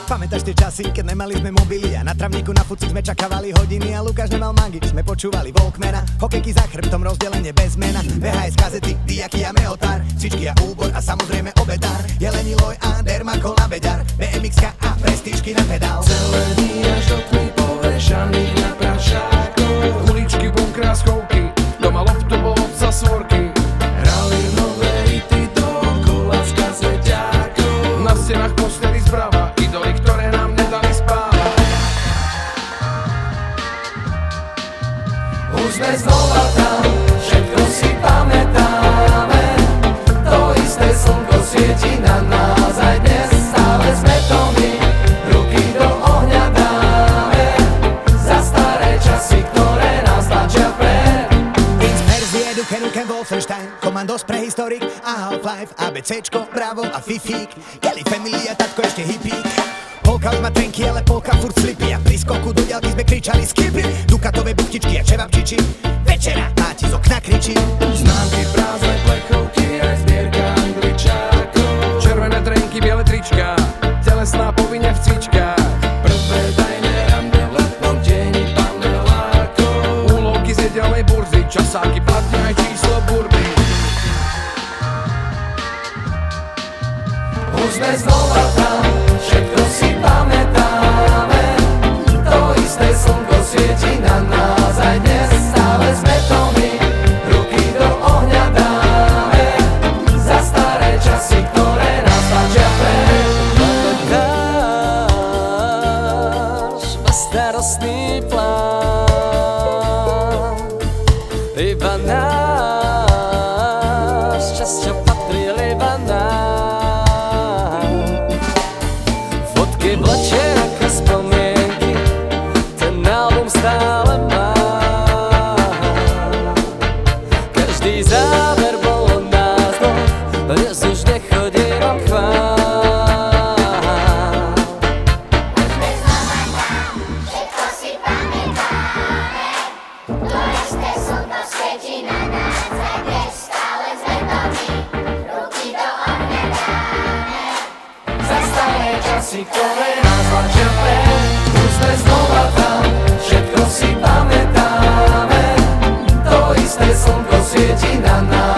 Pamätáš tie časy, keď nemali sme mobily a na travníku na fuci sme čakávali hodiny a Lukáš nemal mangy, sme počúvali Walkmana, hokejky za chrbtom, rozdelenie bez mena, VHS kazety, diaky a meotár, cvičky a úbor a samozrejme obedár, jelení loj a dermakol na beďar, BMX-ka a prestížky na pedál. Celé dní až do tmy povešaných na prašákov, uličky, bunkra, schovky, doma loftu bol obca svorky, hrali nové hity dookola z kazeťákov, na stenách posteli zprava, idoly, ktoré nám nedali spávať. Už sme znova tam, všetko si pamätáme, to isté slnko svieti na nás aj dnes, stále sme to my, ruky do ohňa dáme, za staré časy, ktoré nás tlačia vpred. X verzie Duke Nukem Wolfenstein, Komandos Prehistorik a Half-Life, ABCčko, Bravo a Fifík, Kelly Family a tatko ešte hippík. Polka už má trenky, ale polka furt slipy a pri skoku do diaľky sme kričali skipy, Dukatové buchtičky a čevapčiči, večera máti z okna kričí. Známky, prázdne plechovky, aj zbierka angličákov, červené trenky, biele trička, telesná povinne v cvičkách, prvé tajné rande v letnom tieni panelákov, úlovky z nedelnej burzy, časáky, platne aj číslo burby. Už sme znova tam, všetko si pamätáme, to isté slnko svieti na nás aj dnes, stále sme to my, ruky do ohňa dáme, za staré časy, ktoré nás tlačia vpred. Náš bezstarostný plán, iba náš čas, čo patril iba nám. Fotky vlečie ako spomienky, ten album stále mám. Každý záber bol od nás dvoch, dnes už nechodím vám k vám. Sme znova tam, všetko si pamätáme, to isté slnko svieti na nás aj dnes, stále sme to my, ruky do ohňa dáme, Za staré časy, ktoré nás tlačia vpred. Už sme znova tam, všetko si pamätáme, to isté slnko svieti na nás.